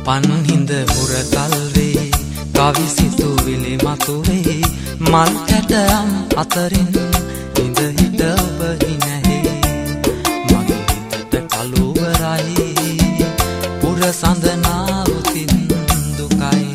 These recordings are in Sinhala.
පන්හිඳ හුරතල් වේ කවි සිතුවිලි මතුවේ මල් කැටයම් අතරින් ඉඳ හිට ඔබ හිනැහි මගේ හිතට කළුවරයි පුර සඳනාවතින් දුකයි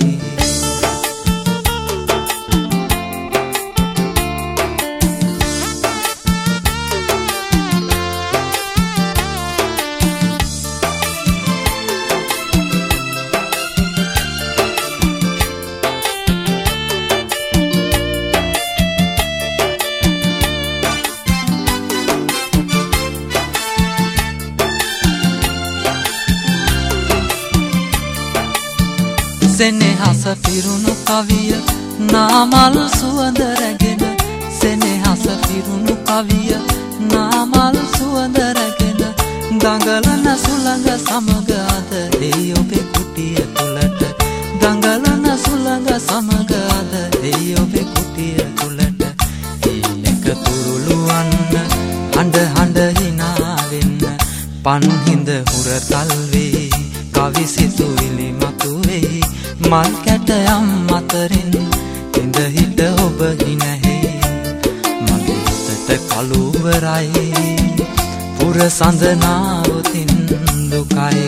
සෙනෙහස පිරුණු කවිය නාමල් සුවඳ රැගෙන සෙනෙහස පිරුණු කවිය නාමල් සුවඳ රැගෙන දඟලන සුළඟ සමග අද එයි ඔබේ කුටිය තුලට දඟලන සුළඟ සමග අද එයි ඔබේ කුටිය තුලට ඊලක තුරුළුවන්න හඬ හඬ hina වෙන්න පන්හිඳ හුරතල් වේ කවි සිතුවිලි මතුවේ මල් කැටයම් අතරින් ඉඳ හිට ඔබ හිනැහි මගේ හිතට කළුවරයි පුර සඳනාවතින් දුකයි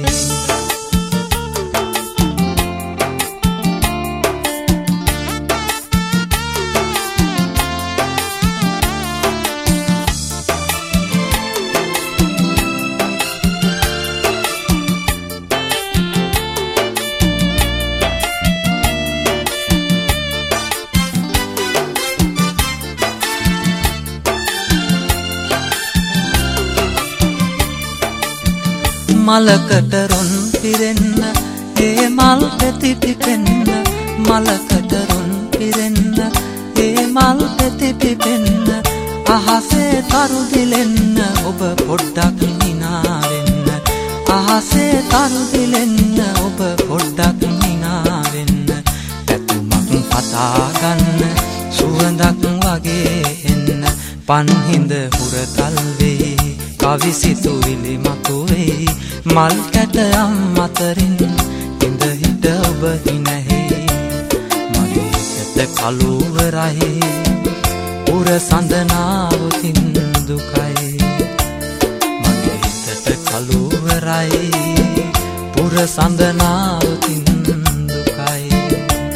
මලකට රොන් පිරෙන්න ඒ මල් පෙති පිපෙන්න මලකට රොන් පිරෙන්න ඒ මල් පෙති පිපෙන්න අහසේ තරු දිලෙන්න ඔබ පොඩ්ඩක් hina වෙන්න අහසේ තරු දිලෙන්න ඔබ පොඩ්ඩක් hina වෙන්න ඇතුමක් පතා ගන්න සුවඳක් වගේ එන්න පන්හිඳ හුරතල් වේ කවි සිතුවිලි මතුවේ මල් කැටයම් අතරින් ඉඳ හිට ඔබ හිනැහි මගේ හිතට කළුවරයි පුර සඳනාවතින් දුකයි මගේ හිතට කළුවරයි පුර සඳනාවතින් දුකයි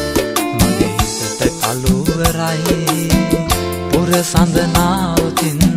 මගේ හිතට කළුවරයි පුර සඳනාවතින්